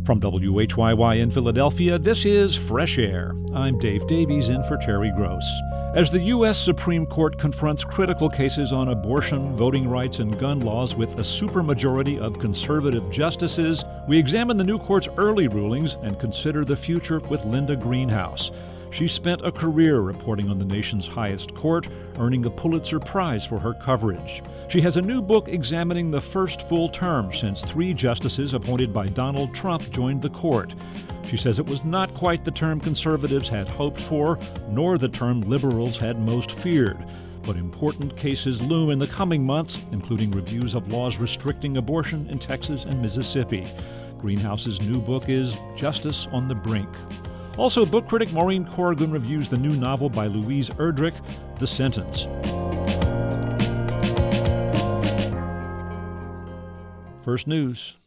From WHYY in Philadelphia, this is Fresh Air. I'm Dave Davies in for Terry Gross. As the U.S. Supreme Court confronts critical cases on abortion, voting rights, and gun laws with a supermajority of conservative justices, we examine the new court's early rulings and consider the future with Linda Greenhouse. She spent a career reporting on the nation's highest court, earning a Pulitzer Prize for her coverage. She has a new book examining the first full term since 3 justices appointed by Donald Trump joined the court. She says it was not quite the term conservatives had hoped for, nor the term liberals had most feared. But important cases loom in the coming months, including reviews of laws restricting abortion in Texas and Mississippi. Greenhouse's new book is Justice on the Brink. Also, book critic Maureen Corrigan reviews the new novel by Louise Erdrich, The Sentence. First News.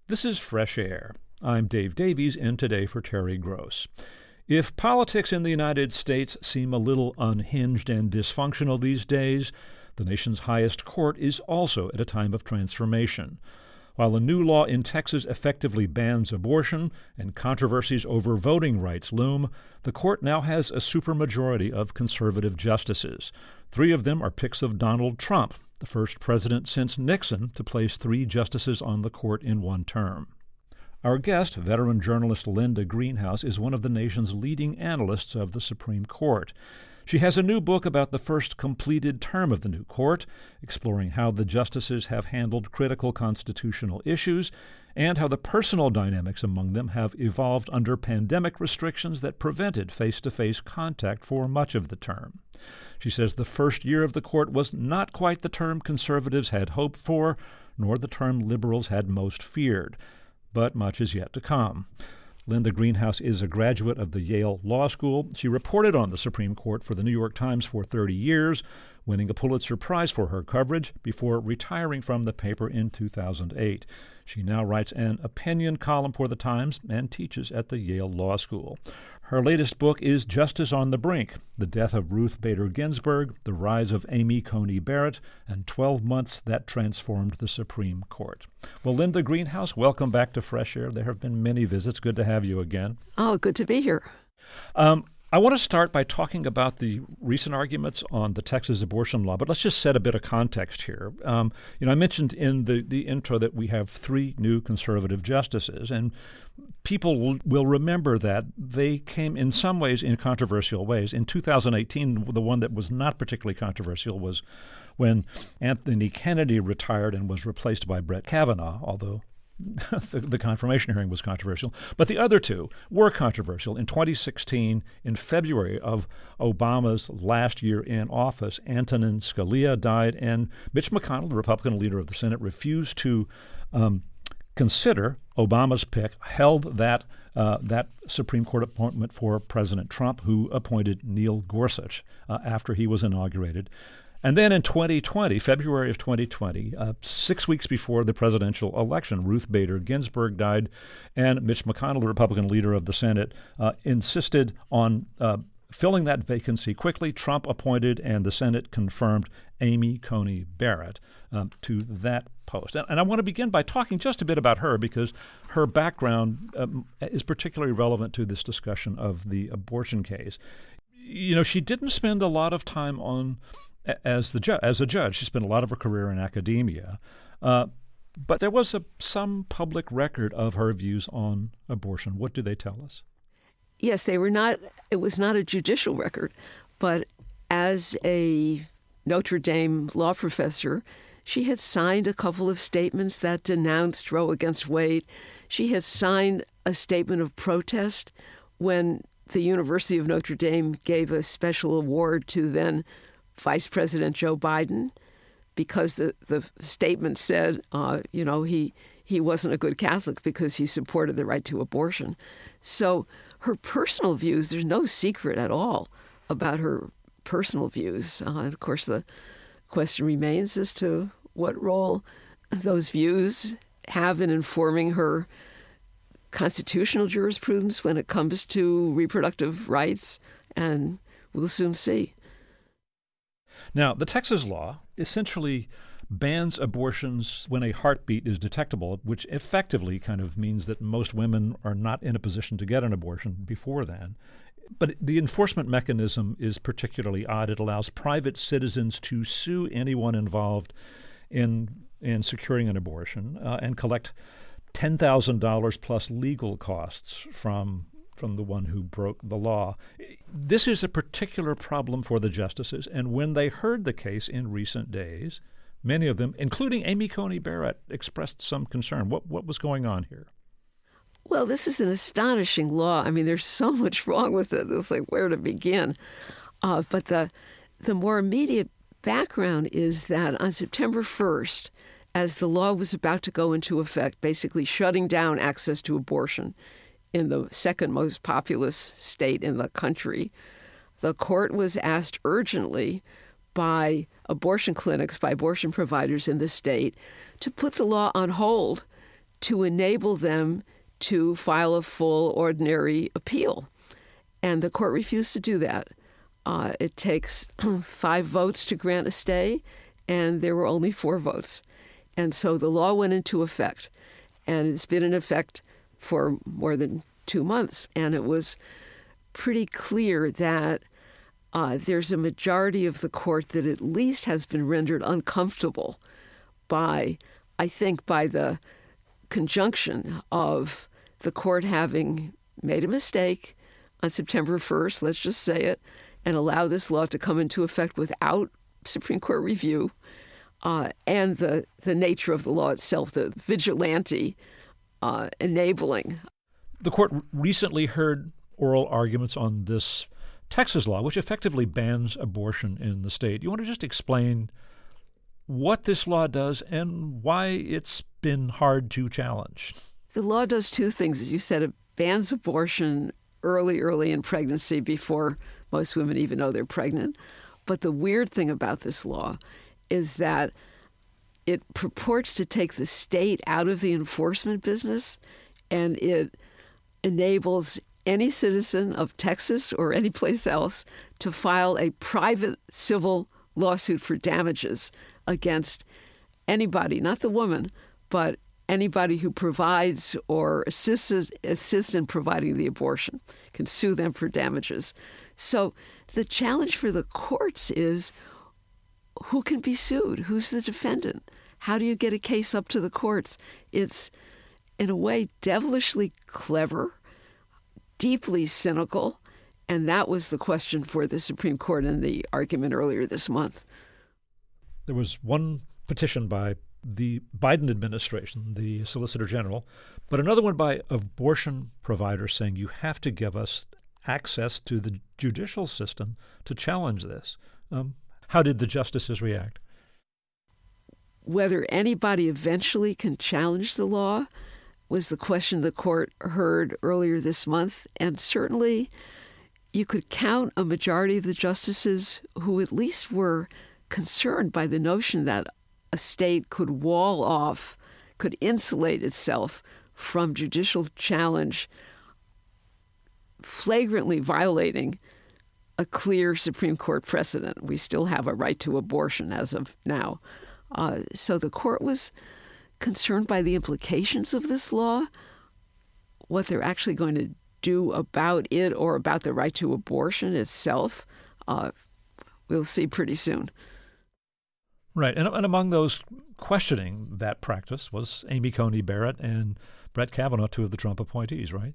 This is Fresh Air. I'm Dave Davies, in today for Terry Gross. If politics in the United States seem a little unhinged and dysfunctional these days, the nation's highest court is also at a time of transformation. While a new law in Texas effectively bans abortion and controversies over voting rights loom, the court now has a supermajority of conservative justices. 3 of them are picks of Donald Trump, the first president since Nixon to place 3 justices on the court in one term. Our guest, veteran journalist Linda Greenhouse, is one of the nation's leading analysts of the Supreme Court. She has a new book about the first completed term of the new court, exploring how the justices have handled critical constitutional issues and how the personal dynamics among them have evolved under pandemic restrictions that prevented face-to-face contact for much of the term. She says the first year of the court was not quite the term conservatives had hoped for, nor the term liberals had most feared. But much is yet to come. Linda Greenhouse is a graduate of the Yale Law School. She reported on the Supreme Court for the New York Times for 30 years, winning a Pulitzer Prize for her coverage before retiring from the paper in 2008. She now writes an opinion column for the Times and teaches at the Yale Law School. Her latest book is Justice on the Brink: The Death of Ruth Bader Ginsburg, The Rise of Amy Coney Barrett, and 12 Months That Transformed the Supreme Court. Well, Linda Greenhouse, welcome back to Fresh Air. There have been many visits. Good to have you again. Oh, good to be here. I want to start by talking about the recent arguments on the Texas abortion law, but let's just set a bit of context here. I mentioned in the intro that we have 3 new conservative justices, and people will remember that they came in some ways in controversial ways. In 2018, the one that was not particularly controversial was when Anthony Kennedy retired and was replaced by Brett Kavanaugh, although the confirmation hearing was controversial. But the other 2 were controversial. In 2016, in February of Obama's last year in office, Antonin Scalia died, and Mitch McConnell, the Republican leader of the Senate, refused to consider Obama's pick, held that Supreme Court appointment for President Trump, who appointed Neil Gorsuch after he was inaugurated. And then in 2020, February of 2020, 6 weeks before the presidential election, Ruth Bader Ginsburg died, and Mitch McConnell, the Republican leader of the Senate, insisted on filling that vacancy quickly. Trump appointed and the Senate confirmed Amy Coney Barrett to that post. And I want to begin by talking just a bit about her because her background is particularly relevant to this discussion of the abortion case. You know, she didn't spend a lot of time as a judge. She spent a lot of her career in academia. But there was some public record of her views on abortion. What do they tell us? Yes, it was not a judicial record, but as a Notre Dame law professor, she had signed a couple of statements that denounced Roe against Wade. She had signed a statement of protest when the University of Notre Dame gave a special award to then Vice President Joe Biden because the statement said, he wasn't a good Catholic because he supported the right to abortion. So her personal views, there's no secret at all about her personal views. And of course, the question remains as to what role those views have in informing her constitutional jurisprudence when it comes to reproductive rights, and we'll soon see. Now, the Texas law essentially bans abortions when a heartbeat is detectable, which effectively kind of means that most women are not in a position to get an abortion before then. But the enforcement mechanism is particularly odd. It allows private citizens to sue anyone involved in securing an abortion and collect $10,000 plus legal costs from the one who broke the law. This is a particular problem for the justices, and when they heard the case in recent days, many of them, including Amy Coney Barrett, expressed some concern. What was going on here? Well, this is an astonishing law. I mean, there's so much wrong with it. It's like where to begin. But the more immediate background is that on September 1st, as the law was about to go into effect, basically shutting down access to abortion in the second most populous state in the country, the court was asked urgently by abortion clinics, by abortion providers in the state, to put the law on hold to enable them to file a full ordinary appeal. And the court refused to do that. It takes 5 votes to grant a stay, and there were only 4 votes. And so the law went into effect, and it's been in effect for more than 2 months. And it was pretty clear that there's a majority of the court that at least has been rendered uncomfortable by the conjunction of the court having made a mistake on September 1st, let's just say it, and allow this law to come into effect without Supreme Court review, and the nature of the law itself, the vigilante enabling. The court recently heard oral arguments on this Texas law, which effectively bans abortion in the state. You want to just explain what this law does and why it's been hard to challenge? The law does 2 things. As you said, it bans abortion early in pregnancy before most women even know they're pregnant. But the weird thing about this law is that it purports to take the state out of the enforcement business, and it enables any citizen of Texas or any place else to file a private civil lawsuit for damages against anybody, not the woman, but anybody who provides or assists in providing the abortion, can sue them for damages. So the challenge for the courts is who can be sued? Who's the defendant? How do you get a case up to the courts? It's, in a way, devilishly clever, deeply cynical, and that was the question for the Supreme Court in the argument earlier this month. There was one petition by the Biden administration, the Solicitor General, but another one by abortion providers saying you have to give us access to the judicial system to challenge this. How did the justices react? Whether anybody eventually can challenge the law was the question the court heard earlier this month, and certainly you could count a majority of the justices who at least were concerned by the notion that a state could wall off, could insulate itself from judicial challenge, flagrantly violating a clear Supreme Court precedent. We still have a right to abortion as of now. So the court was concerned by the implications of this law, what they're actually going to do about it or about the right to abortion itself. We'll see pretty soon. Right. And among those questioning that practice was Amy Coney Barrett and Brett Kavanaugh, 2 of the Trump appointees, right?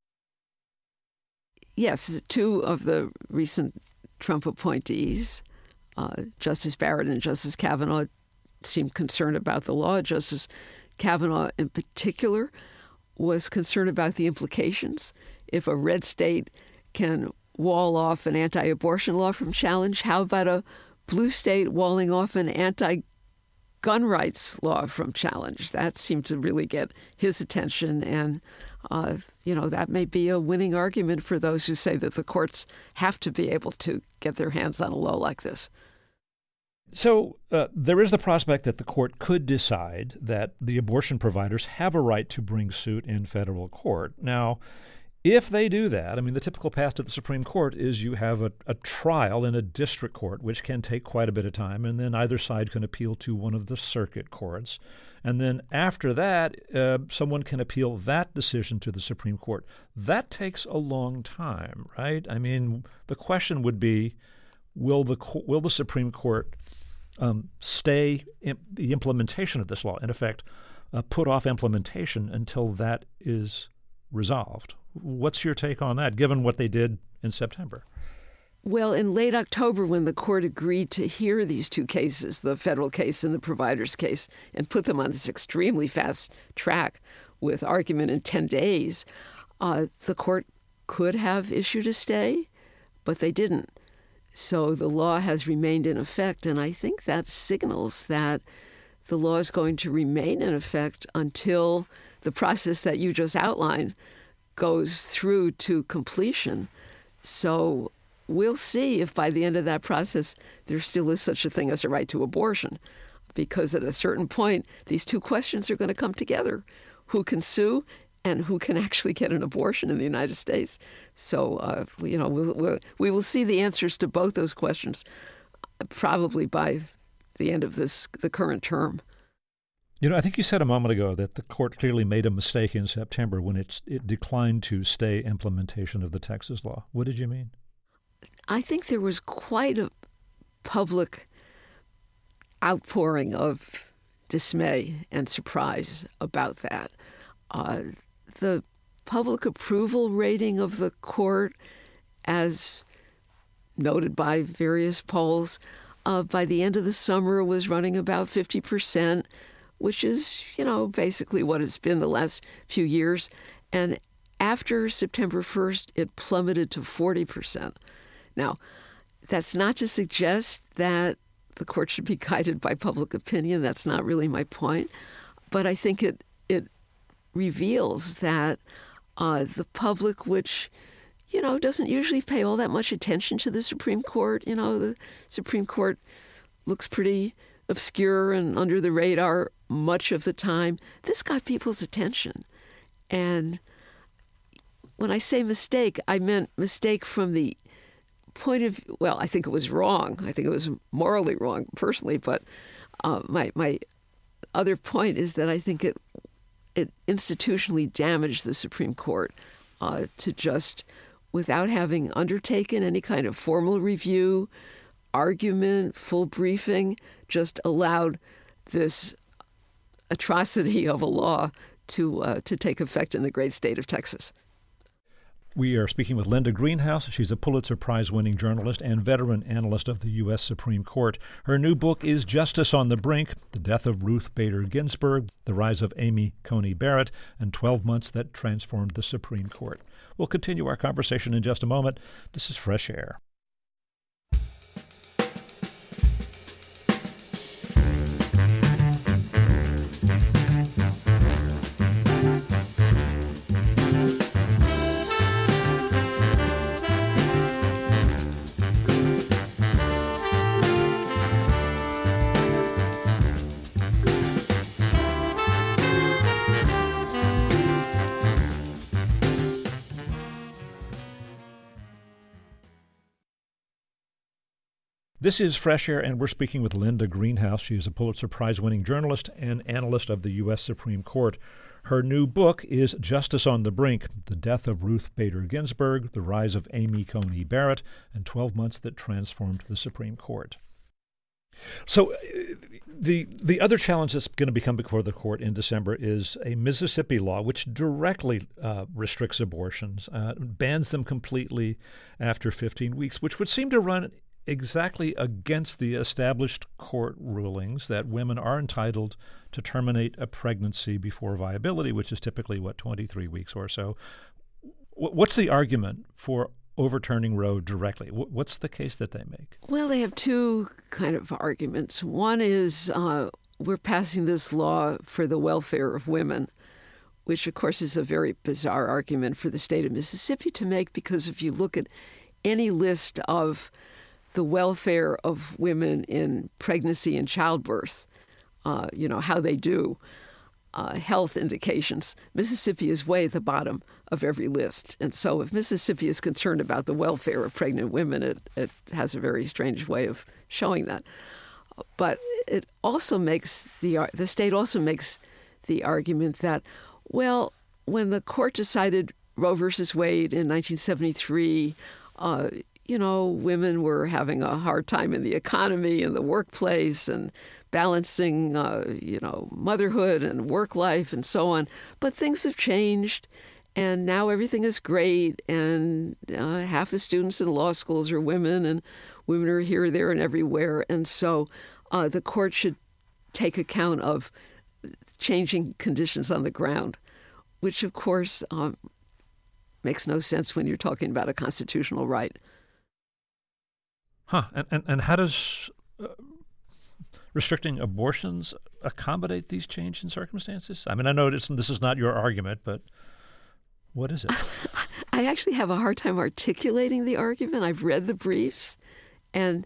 Yes, 2 of the recent Trump appointees, Justice Barrett and Justice Kavanaugh, seemed concerned about the law. Justice Kavanaugh, in particular, was concerned about the implications. If a red state can wall off an anti-abortion law from challenge, how about a blue state walling off an anti-gun rights law from challenge? That seemed to really get his attention, and that may be a winning argument for those who say that the courts have to be able to get their hands on a law like this. So there is the prospect that the court could decide that the abortion providers have a right to bring suit in federal court. Now, if they do that, I mean, the typical path to the Supreme Court is you have a trial in a district court, which can take quite a bit of time, and then either side can appeal to one of the circuit courts. And then after that, someone can appeal that decision to the Supreme Court. That takes a long time, right? I mean, the question would be, will the Supreme Court stay the implementation of this law, in effect, put off implementation until that is resolved? What's your take on that, given what they did in September? Well, in late October, when the court agreed to hear these 2 cases, the federal case and the provider's case, and put them on this extremely fast track with argument in 10 days, the court could have issued a stay, but they didn't. So the law has remained in effect, and I think that signals that the law is going to remain in effect until the process that you just outlined goes through to completion. So we'll see if by the end of that process there still is such a thing as a right to abortion, because at a certain point these 2 questions are going to come together. who can sue and who can actually get an abortion in the United States. So, we will see the answers to both those questions probably by the end of the current term. I think you said a moment ago that the court clearly made a mistake in September when it declined to stay implementation of the Texas law. What did you mean? I think there was quite a public outpouring of dismay and surprise about that. The public approval rating of the court, as noted by various polls, by the end of the summer was running about 50%, which is, basically what it's been the last few years. And after September 1st, it plummeted to 40%. Now, that's not to suggest that the court should be guided by public opinion. That's not really my point. But I think it reveals that the public, which, doesn't usually pay all that much attention to the Supreme Court. The Supreme Court looks pretty obscure and under the radar much of the time. This got people's attention. And when I say mistake, I meant mistake from the point of, well, I think it was wrong. I think it was morally wrong personally, but my other point is that I think it institutionally damaged the Supreme Court to just, without having undertaken any kind of formal review, argument, full briefing, just allowed this atrocity of a law to take effect in the great state of Texas. We are speaking with Linda Greenhouse. She's a Pulitzer Prize-winning journalist and veteran analyst of the U.S. Supreme Court. Her new book is Justice on the Brink: The Death of Ruth Bader Ginsburg, The Rise of Amy Coney Barrett, and 12 Months That Transformed the Supreme Court. We'll continue our conversation in just a moment. This is Fresh Air. This is Fresh Air, and we're speaking with Linda Greenhouse. She is a Pulitzer Prize-winning journalist and analyst of the U.S. Supreme Court. Her new book is Justice on the Brink: The Death of Ruth Bader Ginsburg, The Rise of Amy Coney Barrett, and 12 Months That Transformed the Supreme Court. So the other challenge that's going to become before the court in December is a Mississippi law which directly restricts abortions, bans them completely after 15 weeks, which would seem to run exactly against the established court rulings that women are entitled to terminate a pregnancy before viability, which is typically, 23 weeks or so. What's the argument for overturning Roe directly? What's the case that they make? Well, they have two kind of arguments. One is we're passing this law for the welfare of women, which, of course, is a very bizarre argument for the state of Mississippi to make, because if you look at any list of the welfare of women in pregnancy and childbirth, how they do, health indications, Mississippi is way at the bottom of every list. And so if Mississippi is concerned about the welfare of pregnant women, it has a very strange way of showing that. But it also makes the state also makes the argument that, well, when the court decided Roe versus Wade in 1973, women were having a hard time in the economy and the workplace and balancing, motherhood and work life and so on. But things have changed, and now everything is great, and half the students in law schools are women, and women are here, there, and everywhere. And so the court should take account of changing conditions on the ground, which, of course, makes no sense when you're talking about a constitutional right. And how does restricting abortions accommodate these changes in circumstances? I mean, I know this is not your argument, but what is it? I actually have a hard time articulating the argument. I've read the briefs, and,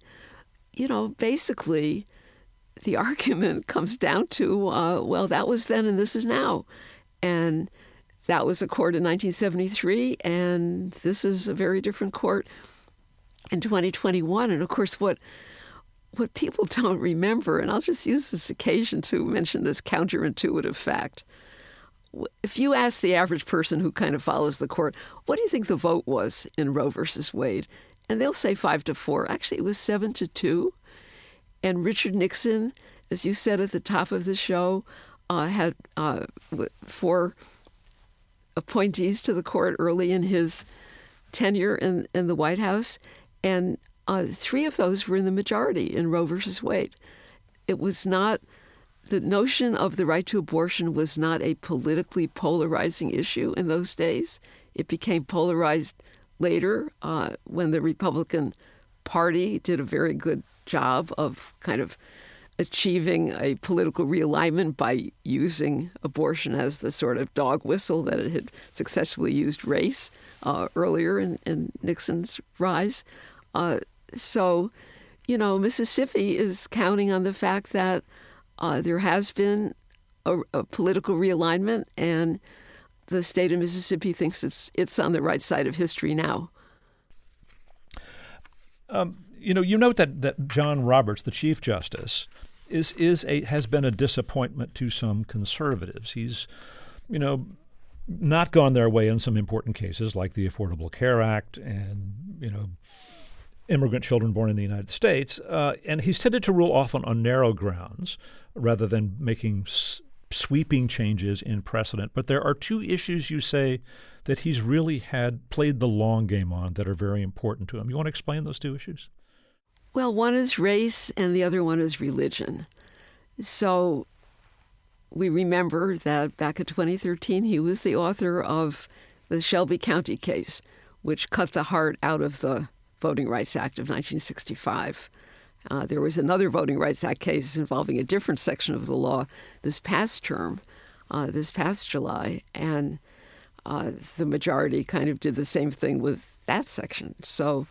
basically the argument comes down to, well, that was then and this is now. And that was a court in 1973, and this is a very different court in 2021. And of course, what people don't remember, and I'll just use this occasion to mention this counterintuitive fact. If you ask the average person who kind of follows the court, what do you think the vote was in Roe versus Wade? And they'll say 5-4. Actually, it was 7-2. And Richard Nixon, as you said at the top of the show, had 4 appointees to the court early in his tenure in the White House, and 3 of those were in the majority in Roe versus Wade. It was not, the notion of the right to abortion was not a politically polarizing issue in those days. It became polarized later when the Republican Party did a very good job of kind of achieving a political realignment by using abortion as the sort of dog whistle that it had successfully used race earlier in Nixon's rise. So, Mississippi is counting on the fact that there has been a political realignment, and the state of Mississippi thinks it's on the right side of history now. You note that John Roberts, the Chief Justice, has been a disappointment to some conservatives. He's, not gone their way in some important cases like the Affordable Care Act and, immigrant children born in the United States. And he's tended to rule often on narrow grounds rather than making sweeping changes in precedent. But there are 2 issues, you say, that he's really played the long game on that are very important to him. You want to explain those 2 issues? Well, one is race and the other one is religion. So we remember that back in 2013, he was the author of the Shelby County case, which cut the heart out of the Voting Rights Act of 1965. There was another Voting Rights Act case involving a different section of the law this past term, this past July, and the majority kind of did the same thing with that section. So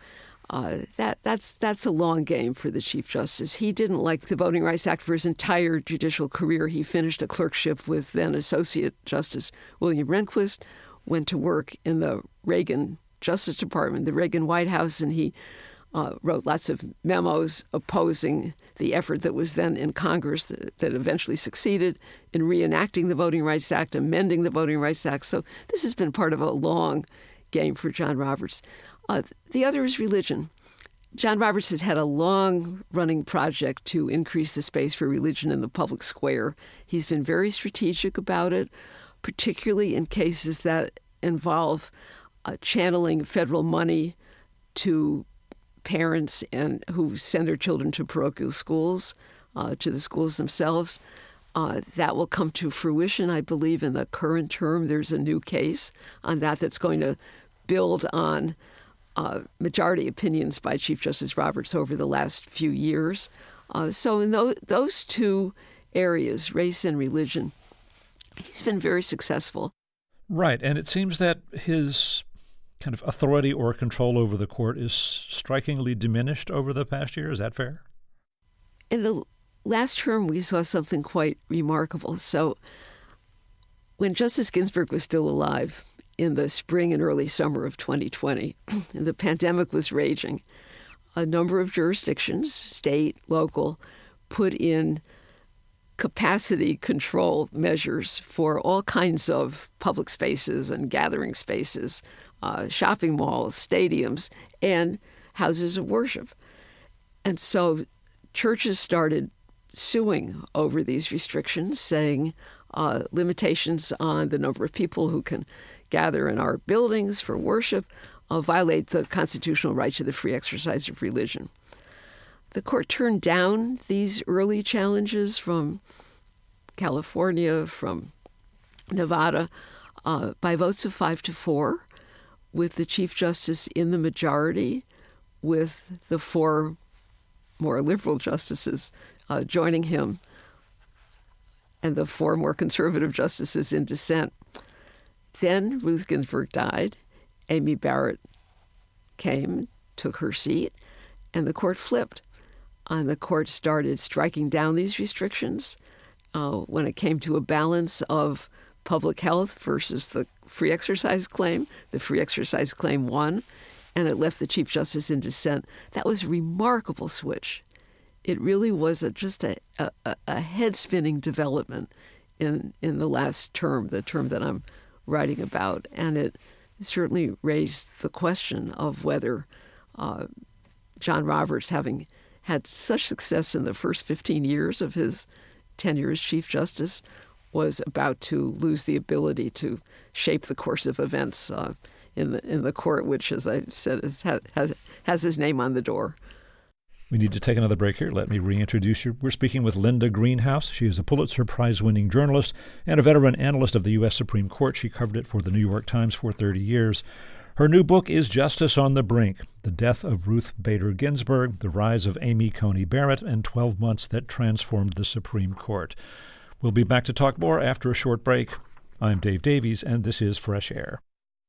that's a long game for the Chief Justice. He didn't like the Voting Rights Act for his entire judicial career. He finished a clerkship with then Associate Justice William Rehnquist, went to work in the Reagan Justice Department, the Reagan White House, and he wrote lots of memos opposing the effort that was then in Congress that eventually succeeded in reenacting the Voting Rights Act, amending the Voting Rights Act. So this has been part of a long game for John Roberts. The other is religion. John Roberts has had a long-running project to increase the space for religion in the public square. He's been very strategic about it, particularly in cases that involve channeling federal money to parents and who send their children to parochial schools, to the schools themselves. That will come to fruition, I believe, in the current term. There's a new case on that's going to build on majority opinions by Chief Justice Roberts over the last few years. So in those 2 areas, race and religion, he's been very successful. Right, and it seems that his kind of authority or control over the court is strikingly diminished over the past year. Is that fair? In the last term, we saw something quite remarkable. So when Justice Ginsburg was still alive, in the spring and early summer of 2020, and the pandemic was raging, a number of jurisdictions, state, local, put in capacity control measures for all kinds of public spaces and gathering spaces, shopping malls, stadiums, and houses of worship. And so churches started suing over these restrictions, saying limitations on the number of people who can gather in our buildings for worship violate the constitutional right to the free exercise of religion. The court turned down these early challenges from California, from Nevada, by votes of 5-4, with the Chief Justice in the majority, with the 4 more liberal justices joining him, and the 4 more conservative justices in dissent. Then Ruth Ginsburg died. Amy Barrett came, took her seat, and the court flipped. And the court started striking down these restrictions when it came to a balance of public health versus the free exercise claim. The free exercise claim won, and it left the Chief Justice in dissent. That was a remarkable switch. It really was just a head-spinning development in the last term, the term that I'm writing about. And it certainly raised the question of whether John Roberts, having had such success in the first 15 years of his tenure as Chief Justice, was about to lose the ability to shape the course of events in the court, which, as I said, has his name on the door. We need to take another break here. Let me reintroduce you. We're speaking with Linda Greenhouse. She is a Pulitzer Prize-winning journalist and a veteran analyst of the U.S. Supreme Court. She covered it for the New York Times for 30 years. Her new book is Justice on the Brink: The Death of Ruth Bader Ginsburg, The Rise of Amy Coney Barrett, and 12 Months That Transformed the Supreme Court. We'll be back to talk more after a short break. I'm Dave Davies, and this is Fresh Air.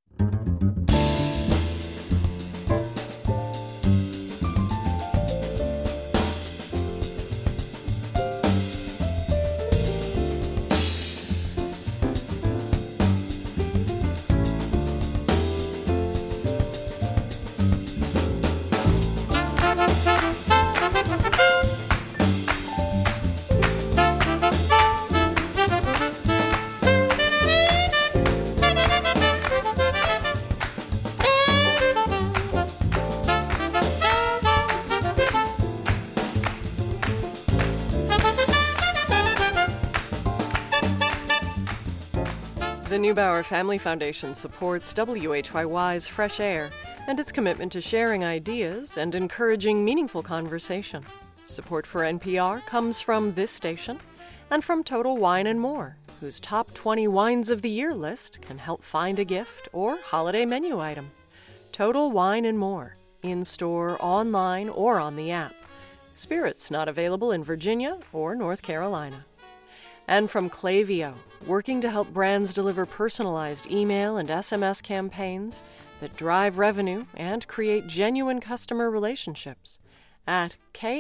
The Neubauer Family Foundation supports WHYY's Fresh Air and its commitment to sharing ideas and encouraging meaningful conversation. Support for NPR comes from this station and from Total Wine & More, whose top 20 wines of the year list can help find a gift or holiday menu item. Total Wine & More, in-store, online, or on the app. Spirits not available in Virginia or North Carolina. And from Klaviyo, working to help brands deliver personalized email and SMS campaigns that drive revenue and create genuine customer relationships at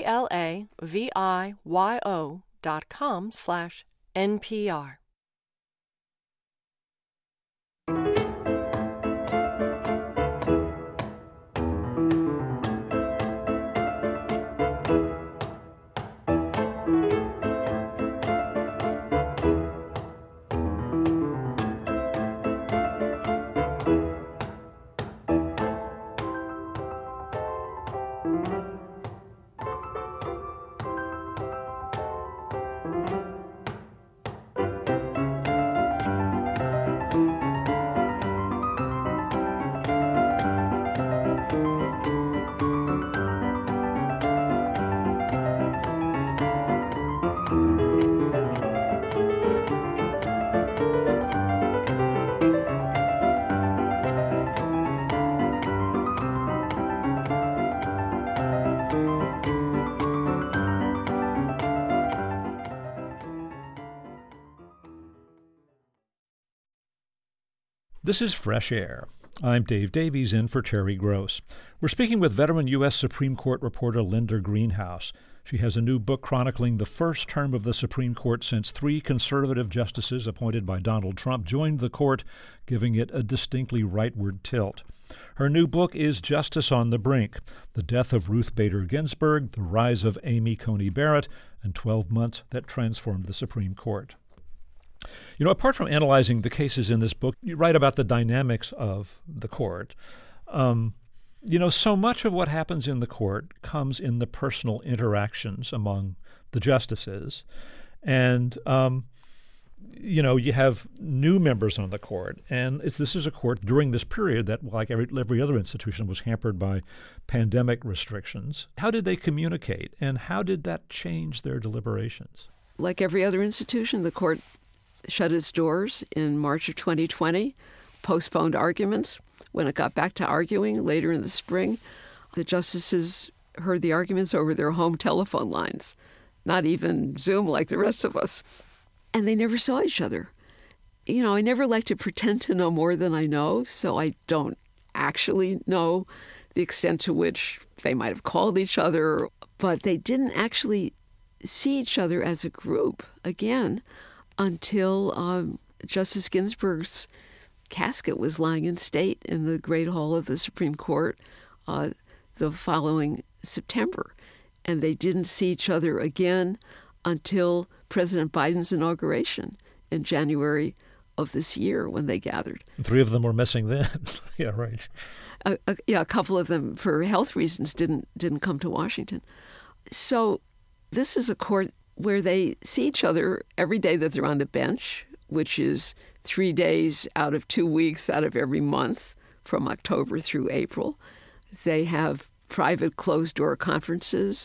klaviyo.com/NPR. This is Fresh Air. I'm Dave Davies, in for Terry Gross. We're speaking with veteran U.S. Supreme Court reporter Linda Greenhouse. She has a new book chronicling the first term of the Supreme Court since 3 conservative justices appointed by Donald Trump joined the court, giving it a distinctly rightward tilt. Her new book is Justice on the Brink: The Death of Ruth Bader Ginsburg, The Rise of Amy Coney Barrett, and 12 Months That Transformed the Supreme Court. You know, apart from analyzing the cases in this book, you write about the dynamics of the court. So much of what happens in the court comes in the personal interactions among the justices. And, you have new members on the court. And this is a court during this period that, like every other institution, was hampered by pandemic restrictions. How did they communicate, and how did that change their deliberations? Like every other institution, the court shut its doors in March of 2020, postponed arguments. When it got back to arguing later in the spring, the justices heard the arguments over their home telephone lines, not even Zoom like the rest of us. And they never saw each other. I never like to pretend to know more than I know, so I don't actually know the extent to which they might have called each other, but they didn't actually see each other as a group again until Justice Ginsburg's casket was lying in state in the Great Hall of the Supreme Court the following September. And they didn't see each other again until President Biden's inauguration in January of this year when they gathered. 3 of them were missing then. Yeah, right. A couple of them, for health reasons, didn't come to Washington. So this is a court where they see each other every day that they're on the bench, which is 3 days out of 2 weeks out of every month from October through April. They have private closed-door conferences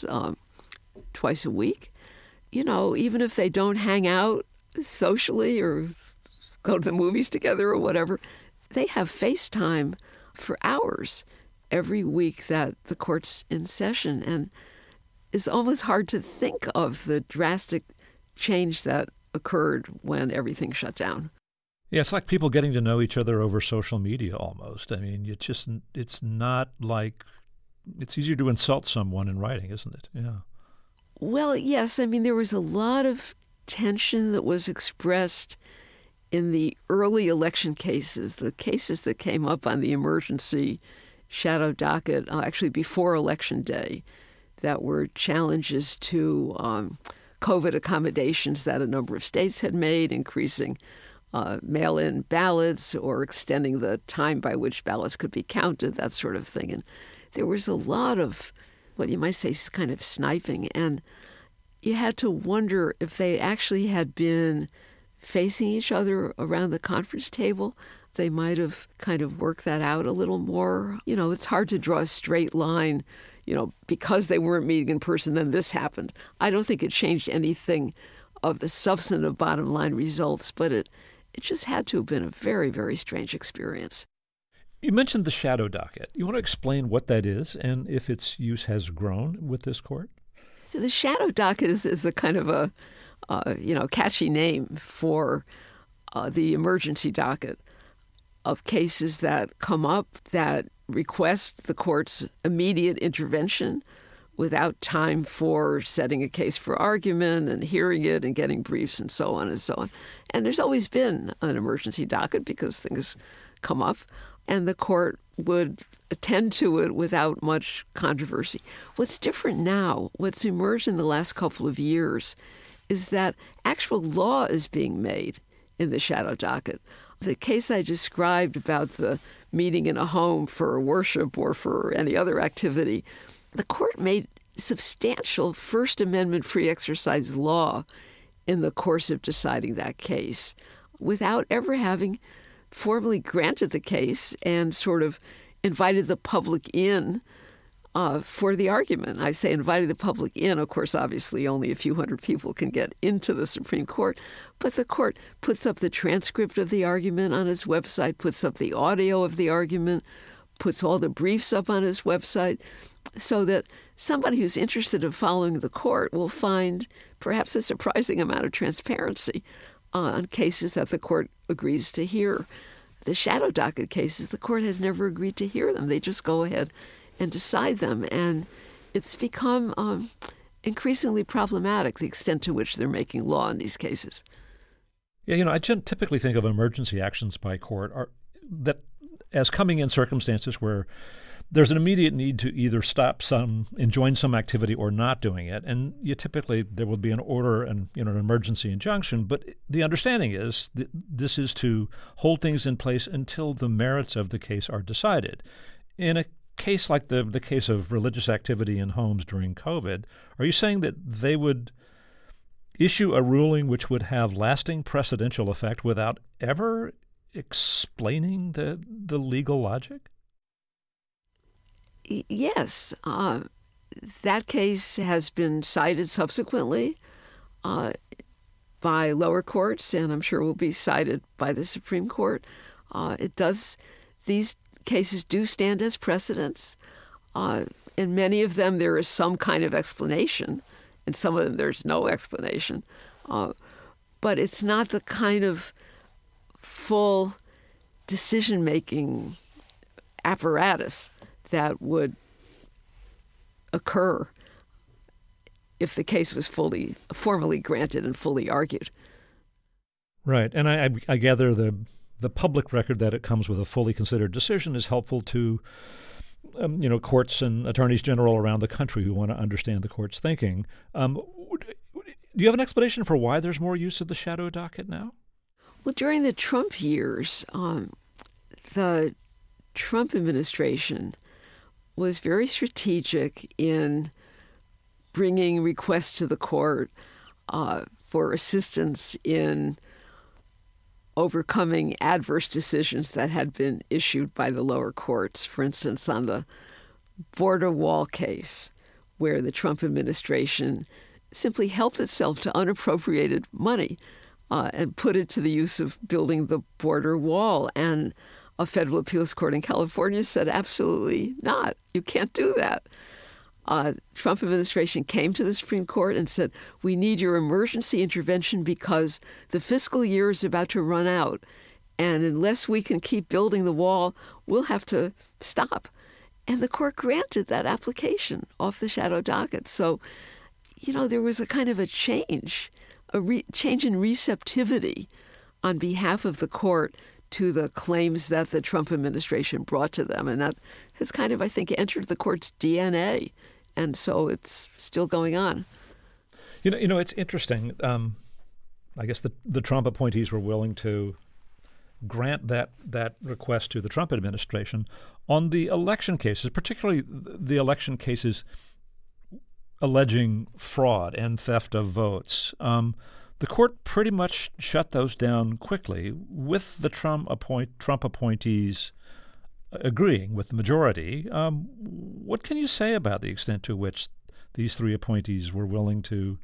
twice a week. You know, even if they don't hang out socially or go to the movies together or whatever, they have FaceTime for hours every week that the court's in session. And it's almost hard to think of the drastic change that occurred when everything shut down. Yeah, it's like people getting to know each other over social media almost. I mean, it's not like, it's easier to insult someone in writing, isn't it? Yeah. Well, yes. I mean, there was a lot of tension that was expressed in the early election cases, the cases that came up on the emergency shadow docket, actually before Election Day, that were challenges to COVID accommodations that a number of states had made, increasing mail-in ballots or extending the time by which ballots could be counted, that sort of thing. And there was a lot of what you might say is kind of sniping. And you had to wonder if they actually had been facing each other around the conference table. They might have kind of worked that out a little more. You know, it's hard to draw a straight line, you know, because they weren't meeting in person, then this happened. I don't think it changed anything of the substantive bottom line results, but it just had to have been a very, very strange experience. You mentioned the shadow docket. You want to explain what that is and if its use has grown with this court? So the shadow docket is a kind of a catchy name for the emergency docket of cases that come up that request the court's immediate intervention without time for setting a case for argument and hearing it and getting briefs and so on and so on. And there's always been an emergency docket because things come up, and the court would attend to it without much controversy. What's different now, what's emerged in the last couple of years, is that actual law is being made in the shadow docket. The case I described about the meeting in a home for worship or for any other activity, the court made substantial First Amendment free exercise law in the course of deciding that case without ever having formally granted the case and sort of invited the public in for the argument. I say invited the public in. Of course, obviously, only a few hundred people can get into the Supreme Court. But the court puts up the transcript of the argument on its website, puts up the audio of the argument, puts all the briefs up on its website, so that somebody who's interested in following the court will find perhaps a surprising amount of transparency on cases that the court agrees to hear. The shadow docket cases, the court has never agreed to hear them. They just go ahead and decide them. And it's become increasingly problematic, the extent to which they're making law in these cases. Yeah, I typically think of emergency actions by court as coming in circumstances where there's an immediate need to either stop some, enjoin some activity, or not doing it. And typically there will be an order and an emergency injunction. But the understanding is that this is to hold things in place until the merits of the case are decided. In a case like the case of religious activity in homes during COVID, are you saying that they would issue a ruling which would have lasting precedential effect without ever explaining the legal logic? Yes. That case has been cited subsequently by lower courts, and I'm sure will be cited by the Supreme Court. These cases do stand as precedents. In many of them, there is some kind of explanation. In some of them, there's no explanation. But it's not the kind of full decision-making apparatus that would occur if the case was formally granted and fully argued. Right. And I gather the public record that it comes with a fully considered decision is helpful to courts and attorneys general around the country who want to understand the court's thinking. Do you have an explanation for why there's more use of the shadow docket now? Well, during the Trump years, the Trump administration was very strategic in bringing requests to the court for assistance in overcoming adverse decisions that had been issued by the lower courts. For instance, on the border wall case, where the Trump administration simply helped itself to unappropriated money and put it to the use of building the border wall. And a federal appeals court in California said, absolutely not. You can't do that. Trump administration came to the Supreme Court and said, we need your emergency intervention because the fiscal year is about to run out. And unless we can keep building the wall, we'll have to stop. And the court granted that application off the shadow docket. So, there was a kind of a change in receptivity on behalf of the court to the claims that the Trump administration brought to them. And that has kind of, I think, entered the court's DNA. And so it's still going on. It's interesting. I guess the Trump appointees were willing to grant that request to the Trump administration on the election cases, particularly the election cases alleging fraud and theft of votes. The court pretty much shut those down quickly, with the Trump appointees agreeing with the majority. What can you say about the extent to which these three appointees were willing to,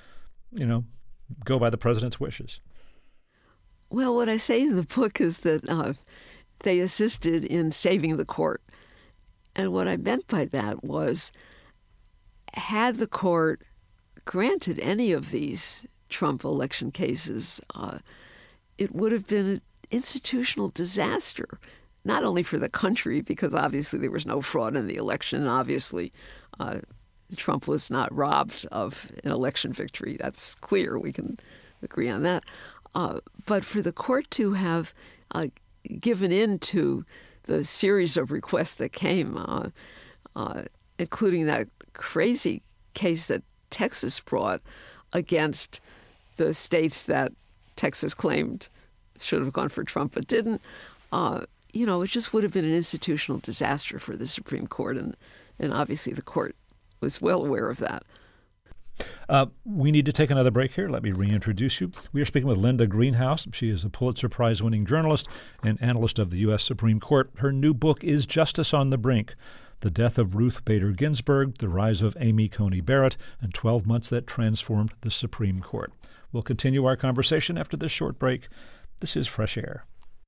go by the president's wishes? Well, what I say in the book is that they assisted in saving the court. And what I meant by that was, had the court granted any of these Trump election cases, it would have been an institutional disaster, not only for the country, because obviously there was no fraud in the election, and obviously Trump was not robbed of an election victory. That's clear. We can agree on that. But for the court to have given in to the series of requests that came, including that crazy case that Texas brought against the states that Texas claimed should have gone for Trump but didn't, it just would have been an institutional disaster for the Supreme Court. And obviously the court was well aware of that. We need to take another break here. Let me reintroduce you. We are speaking with Linda Greenhouse. She is a Pulitzer Prize-winning journalist and analyst of the U.S. Supreme Court. Her new book is Justice on the Brink: The Death of Ruth Bader Ginsburg, The Rise of Amy Coney Barrett, and 12 Months That Transformed the Supreme Court. We'll continue our conversation after this short break. This is Fresh Air.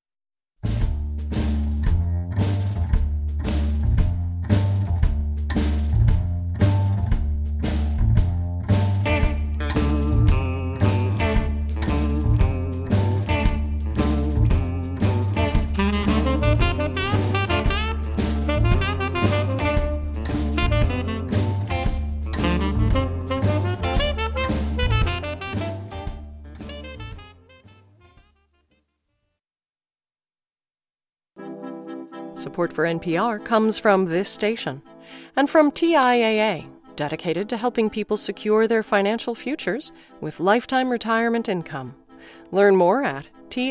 Support for NPR comes from this station and from TIAA, dedicated to helping people secure their financial futures with lifetime retirement income. Learn more at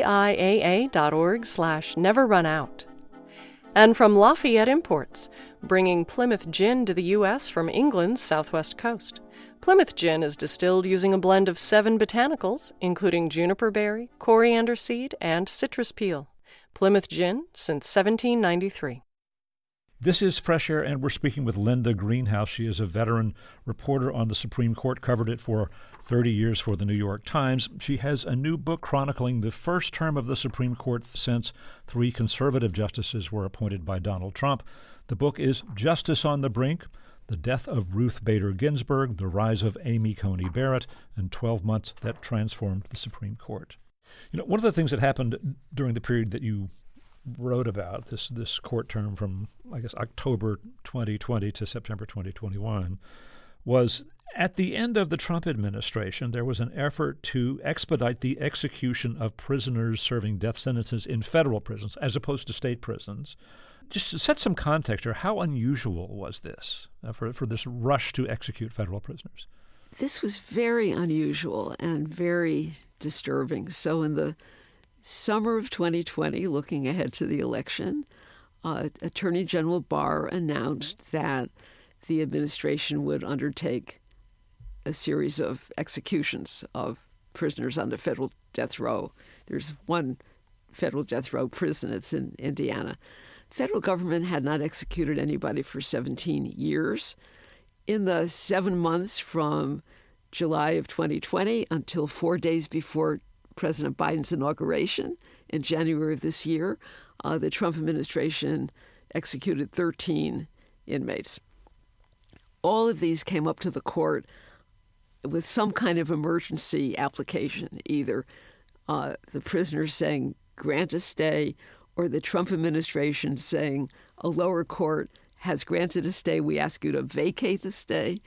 TIAA.org/neverrunout. And from Lafayette Imports, bringing Plymouth Gin to the U.S. from England's southwest coast. Plymouth Gin is distilled using a blend of 7 botanicals, including juniper berry, coriander seed, and citrus peel. Plymouth Gin since 1793. This is Fresh Air, and we're speaking with Linda Greenhouse. She is a veteran reporter on the Supreme Court, covered it for 30 years for the New York Times. She has a new book chronicling the first term of the Supreme Court since 3 conservative justices were appointed by Donald Trump. The book is Justice on the Brink: The Death of Ruth Bader Ginsburg, The Rise of Amy Coney Barrett, and 12 Months That Transformed the Supreme Court. One of the things that happened during the period that you wrote about, this court term from, I guess, October 2020 to September 2021, was At the end of the Trump administration, there was an effort to expedite the execution of prisoners serving death sentences in federal prisons as opposed to state prisons. Just to set some context here, how unusual was this for this rush to execute federal prisoners? This was very unusual and very disturbing. So in the summer of 2020, looking ahead to the election, Attorney General Barr announced that the administration would undertake a series of executions of prisoners on the federal death row. There's one federal death row prison. It's in Indiana. The federal government had not executed anybody for 17 years. In the 7 months from July of 2020 until 4 days before President Biden's inauguration in January of this year, the Trump administration executed 13 inmates. All of these came up to the court with some kind of emergency application, either the prisoners saying grant a stay or the Trump administration saying a lower court has granted a stay, we ask you to vacate the stay.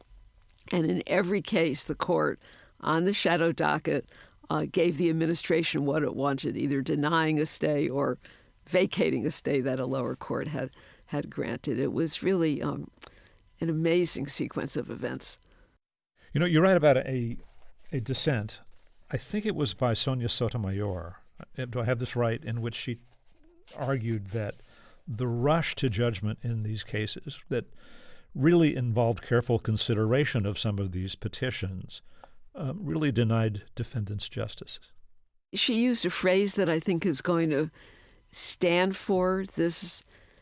And in every case, the court on the shadow docket gave the administration what it wanted, either denying a stay or vacating a stay that a lower court had granted. It was really an amazing sequence of events. You know, you're right about a dissent. I think it was by Sonia Sotomayor. Do I have this right? In which she argued that the rush to judgment in these cases that really involved careful consideration of some of these petitions really denied defendants justice. She used a phrase that I think is going to stand for this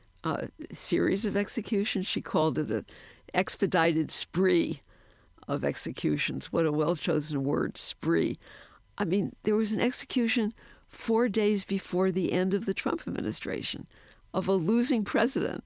series of executions. She called it an expedited spree of executions. What a well-chosen word, spree. I mean, there was an execution 4 days before the end of the Trump administration of a losing president.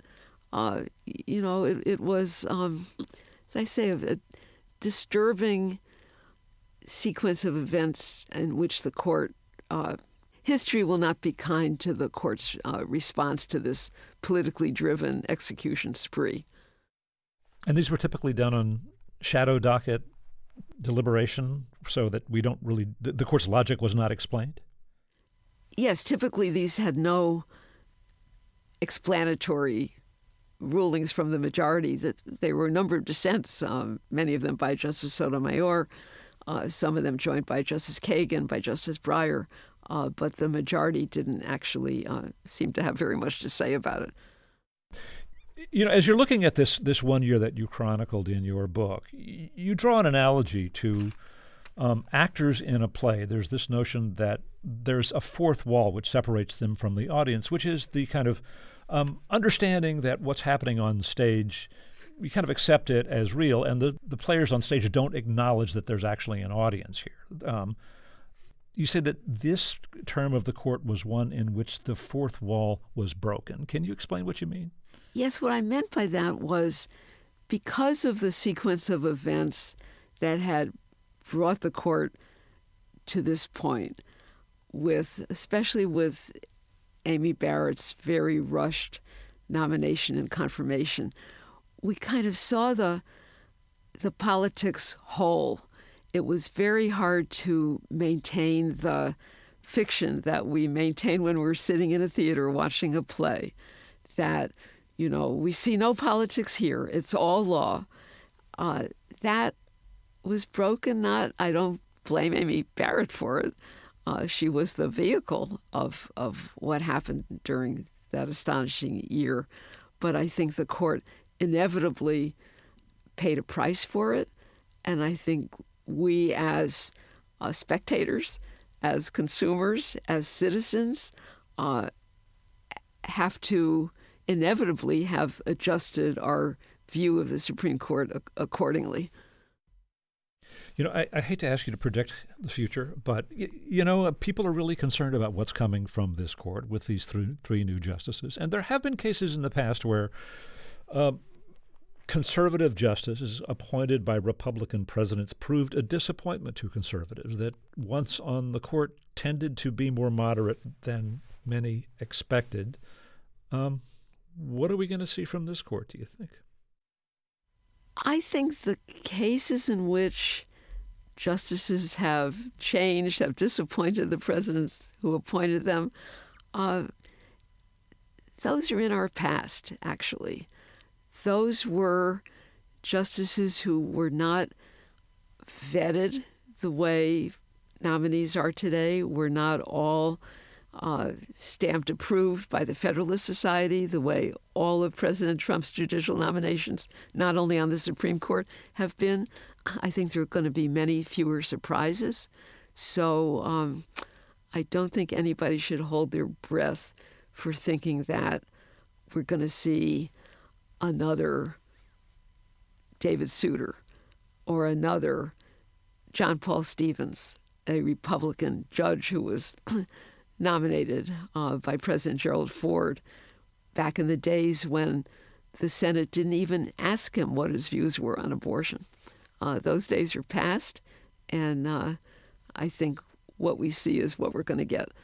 It was, as I say, a disturbing sequence of events in which the court, history will not be kind to the court's response to this politically driven execution spree. And these were typically done on shadow docket deliberation so that we don't really, the court's logic was not explained? Yes, typically these had no explanatory rulings from the majority. That there were a number of dissents, many of them by Justice Sotomayor, some of them joined by Justice Kagan, by Justice Breyer, but the majority didn't actually seem to have very much to say about it. You know, as you're looking at this 1 year that you chronicled in your book, you draw an analogy to actors in a play. There's this notion that there's a fourth wall which separates them from the audience, which is the kind of understanding that what's happening on stage, we kind of accept it as real, and the players on stage don't acknowledge that there's actually an audience here. You say that this term of the court was one in which the fourth wall was broken. Can you explain what you mean? Yes, what I meant by that was because of the sequence of events that had brought the court to this point, especially with Amy Barrett's very rushed nomination and confirmation, we kind of saw the politics whole. It was very hard to maintain the fiction that we maintain when we're sitting in a theater watching a play, that, you know, we see no politics here. It's all law. That was broken. I don't blame Amy Barrett for it. She was the vehicle of what happened during that astonishing year. But I think the court inevitably paid a price for it. And I think we as spectators, as consumers, as citizens, have to inevitably have adjusted our view of the Supreme Court accordingly. You know, I hate to ask you to predict the future, but, you know, people are really concerned about what's coming from this court with these three new justices. And there have been cases in the past where conservative justices appointed by Republican presidents proved a disappointment to conservatives, that once on the court tended to be more moderate than many expected. What are we going to see from this court, do you think? I think the cases in which justices have changed, have disappointed the presidents who appointed them, those are in our past, actually. Those were justices who were not vetted the way nominees are today, were not all stamped approved by the Federalist Society, the way all of President Trump's judicial nominations, not only on the Supreme Court, have been. I think there are going to be many fewer surprises. So I don't think anybody should hold their breath for thinking that we're going to see another David Souter or another John Paul Stevens, a Republican judge who was nominated by President Gerald Ford back in the days when the Senate didn't even ask him what his views were on abortion. Those days are past, and I think what we see is what we're going to get.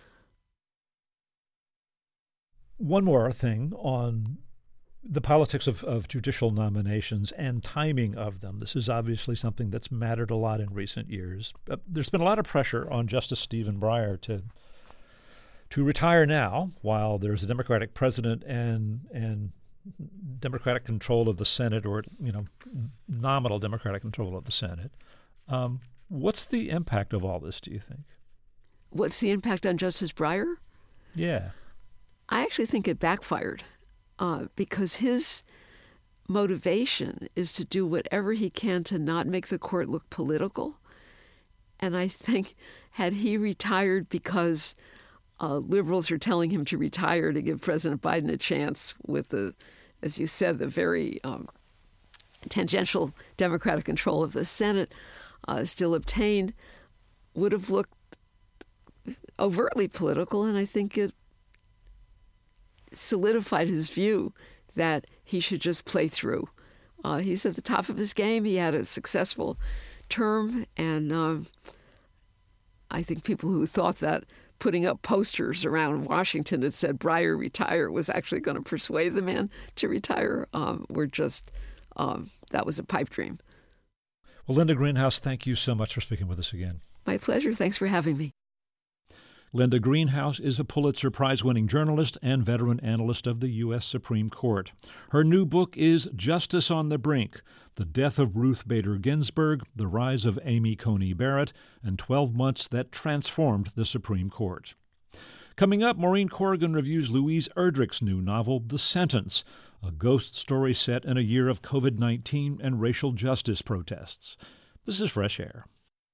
One more thing on the politics of judicial nominations and timing of them. This is obviously something that's mattered a lot in recent years. There's been a lot of pressure on Justice Stephen Breyer to retire now while there's a Democratic president and Democratic control of the Senate, or nominal Democratic control of the Senate. What's the impact of all this, do you think? What's the impact on Justice Breyer? Yeah. I actually think it backfired because his motivation is to do whatever he can to not make the court look political. And I think had he retired because liberals are telling him to retire to give President Biden a chance with the, as you said, the very tangential Democratic control of the Senate still obtained, would have looked overtly political, and I think it solidified his view that he should just play through. He's at the top of his game. He had a successful term, and I think people who thought that putting up posters around Washington that said Breyer retire was actually going to persuade the man to retire were just, that was a pipe dream. Well, Linda Greenhouse, thank you so much for speaking with us again. My pleasure. Thanks for having me. Linda Greenhouse is a Pulitzer Prize-winning journalist and veteran analyst of the U.S. Supreme Court. Her new book is Justice on the Brink: The Death of Ruth Bader Ginsburg, The Rise of Amy Coney Barrett, and 12 Months That Transformed the Supreme Court. Coming up, Maureen Corrigan reviews Louise Erdrich's new novel, The Sentence, a ghost story set in a year of COVID-19 and racial justice protests. This is Fresh Air.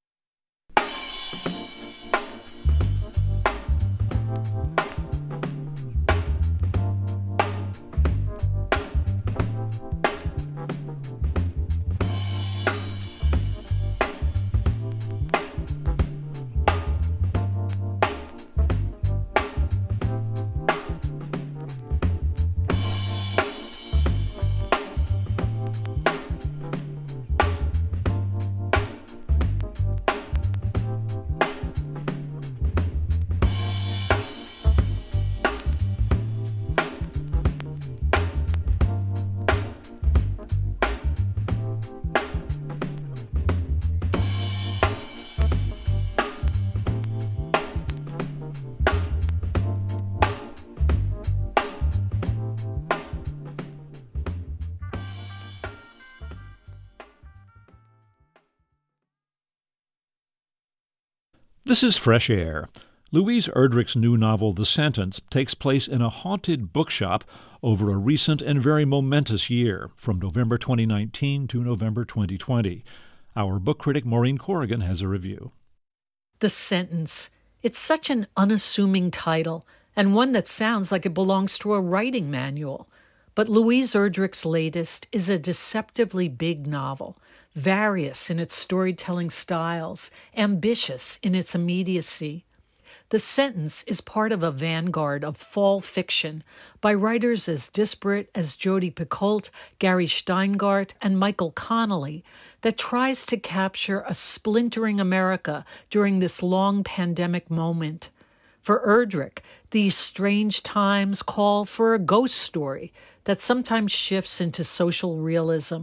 This is Fresh Air. Louise Erdrich's new novel, The Sentence, takes place in a haunted bookshop over a recent and very momentous year, from November 2019 to November 2020. Our book critic Maureen Corrigan has a review. The Sentence. It's such an unassuming title, and one that sounds like it belongs to a writing manual. But Louise Erdrich's latest is a deceptively big novel, various in its storytelling styles, ambitious in its immediacy. The Sentence is part of a vanguard of fall fiction by writers as disparate as Jodi Picoult, Gary Steingart, and Michael Connelly that tries to capture a splintering America during this long pandemic moment. For Erdrich, these strange times call for a ghost story that sometimes shifts into social realism,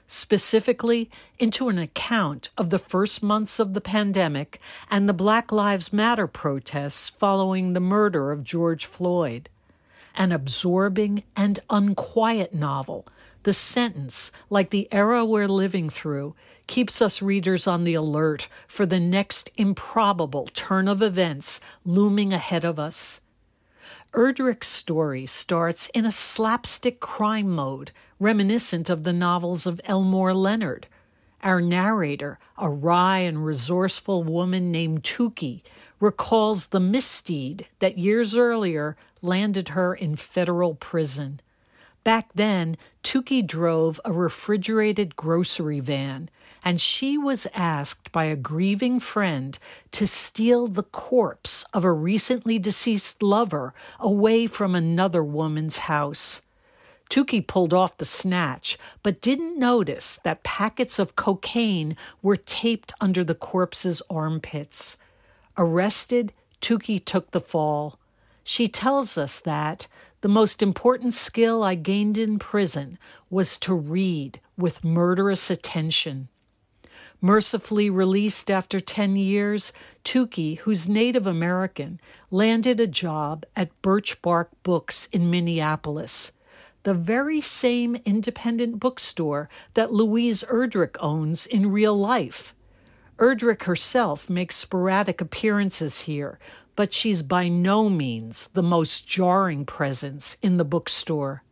specifically into an account of the first months of the pandemic and the Black Lives Matter protests following the murder of George Floyd. An absorbing and unquiet novel, The Sentence, like the era we're living through, keeps us readers on the alert for the next improbable turn of events looming ahead of us. Erdrich's story starts in a slapstick crime mode, reminiscent of the novels of Elmore Leonard. Our narrator, a wry and resourceful woman named Tukey, recalls the misdeed that years earlier landed her in federal prison. Back then, Tukey drove a refrigerated grocery van, and she was asked by a grieving friend to steal the corpse of a recently deceased lover away from another woman's house. Tukey pulled off the snatch, but didn't notice that packets of cocaine were taped under the corpse's armpits. Arrested, Tukey took the fall. She tells us that the most important skill I gained in prison was to read with murderous attention. Mercifully released after 10 years, Tukey, who's Native American, landed a job at Birch Bark Books in Minneapolis, the very same independent bookstore that Louise Erdrich owns in real life. Erdrich herself makes sporadic appearances here, but she's by no means the most jarring presence in the bookstore.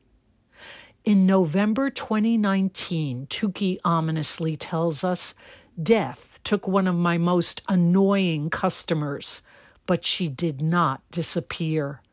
In November 2019, Tukey ominously tells us, death took one of my most annoying customers, but she did not disappear.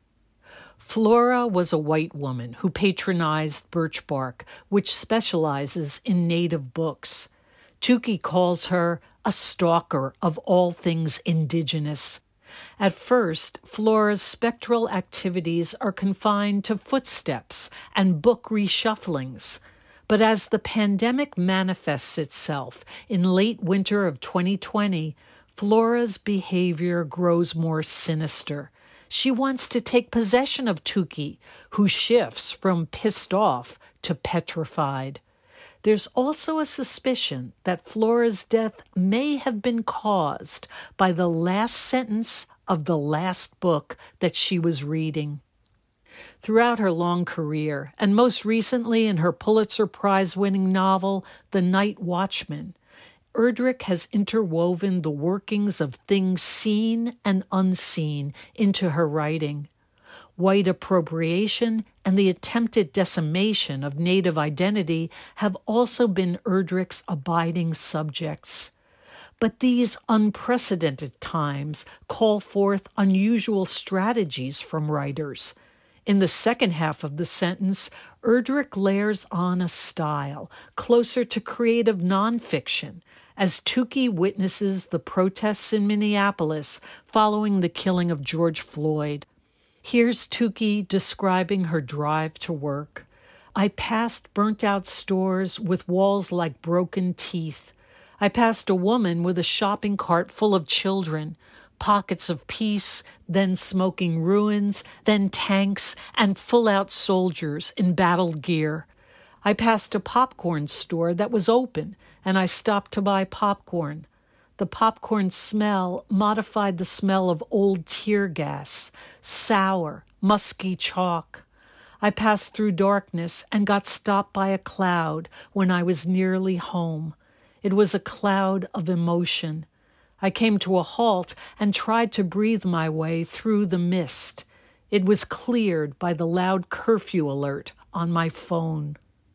Flora was a white woman who patronized Birch Bark, which specializes in native books. Tukey calls her a stalker of all things indigenous. At first, Flora's spectral activities are confined to footsteps and book reshufflings. But as the pandemic manifests itself in late winter of 2020, Flora's behavior grows more sinister. She wants to take possession of Tukey, who shifts from pissed off to petrified. There's also a suspicion that Flora's death may have been caused by the last sentence of the last book that she was reading. Throughout her long career, and most recently in her Pulitzer Prize-winning novel, The Night Watchman, Erdrich has interwoven the workings of things seen and unseen into her writing. White appropriation and the attempted decimation of Native identity have also been Erdrich's abiding subjects. But these unprecedented times call forth unusual strategies from writers. In the second half of the sentence, Erdrich layers on a style closer to creative nonfiction as Tukey witnesses the protests in Minneapolis following the killing of George Floyd. Here's Tukey describing her drive to work. I passed burnt-out stores with walls like broken teeth. I passed a woman with a shopping cart full of children, pockets of peace, then smoking ruins, then tanks and full-out soldiers in battle gear. I passed a popcorn store that was open, and I stopped to buy popcorn. The popcorn smell modified the smell of old tear gas, sour, musky chalk. I passed through darkness and got stopped by a cloud when I was nearly home. It was a cloud of emotion. I came to a halt and tried to breathe my way through the mist. It was cleared by the loud curfew alert on my phone.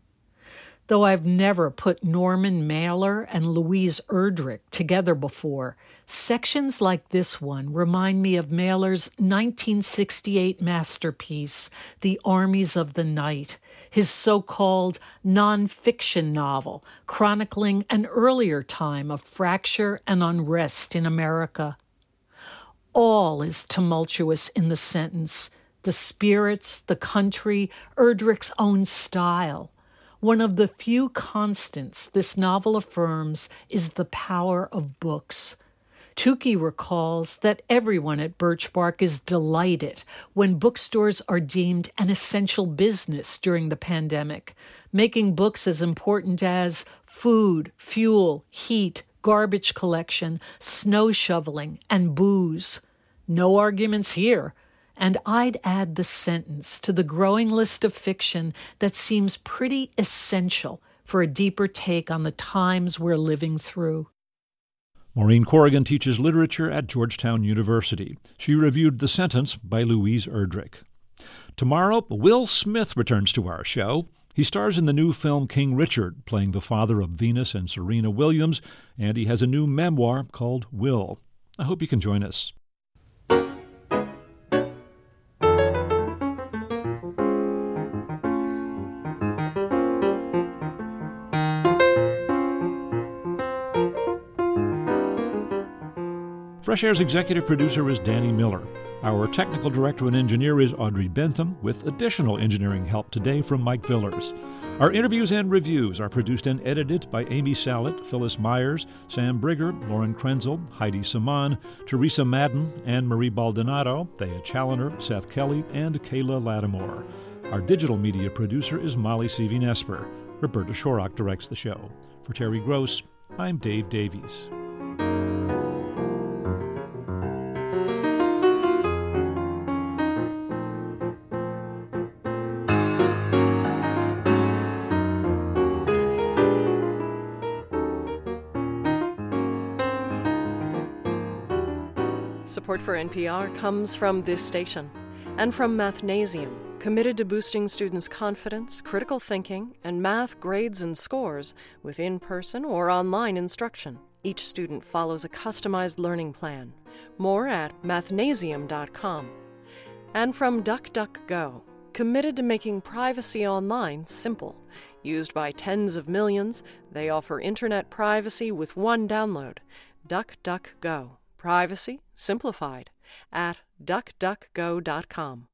Though I've never put Norman Mailer and Louise Erdrich together before, sections like this one remind me of Mailer's 1968 masterpiece, The Armies of the Night, his so-called nonfiction novel chronicling an earlier time of fracture and unrest in America. All is tumultuous in the sentence, the spirits, the country, Erdrich's own style. One of the few constants this novel affirms is the power of books. Tukey recalls that everyone at Birch Bark is delighted when bookstores are deemed an essential business during the pandemic, making books as important as food, fuel, heat, garbage collection, snow shoveling, and booze. No arguments here. And I'd add the sentence to the growing list of fiction that seems pretty essential for a deeper take on the times we're living through. Maureen Corrigan teaches literature at Georgetown University. She reviewed The Sentence by Louise Erdrich. Tomorrow, Will Smith returns to our show. He stars in the new film King Richard, playing the father of Venus and Serena Williams, and he has a new memoir called Will. I hope you can join us. Fresh Air's executive producer is Danny Miller. Our technical director and engineer is Audrey Bentham, with additional engineering help today from Mike Villers. Our interviews and reviews are produced and edited by Amy Sallet, Phyllis Myers, Sam Brigger, Lauren Krenzel, Heidi Saman, Teresa Madden, Anne-Marie Baldonado, Thea Challoner, Seth Kelly, and Kayla Lattimore. Our digital media producer is Molly Seavy-Nesper. Roberta Shorrock directs the show. For Terry Gross, I'm Dave Davies. Support for NPR comes from this station and from Mathnasium, committed to boosting students' confidence, critical thinking, and math grades and scores with in-person or online instruction. Each student follows a customized learning plan. More at mathnasium.com. And from DuckDuckGo, committed to making privacy online simple. Used by tens of millions, they offer internet privacy with one download. DuckDuckGo. Privacy simplified at duckduckgo.com.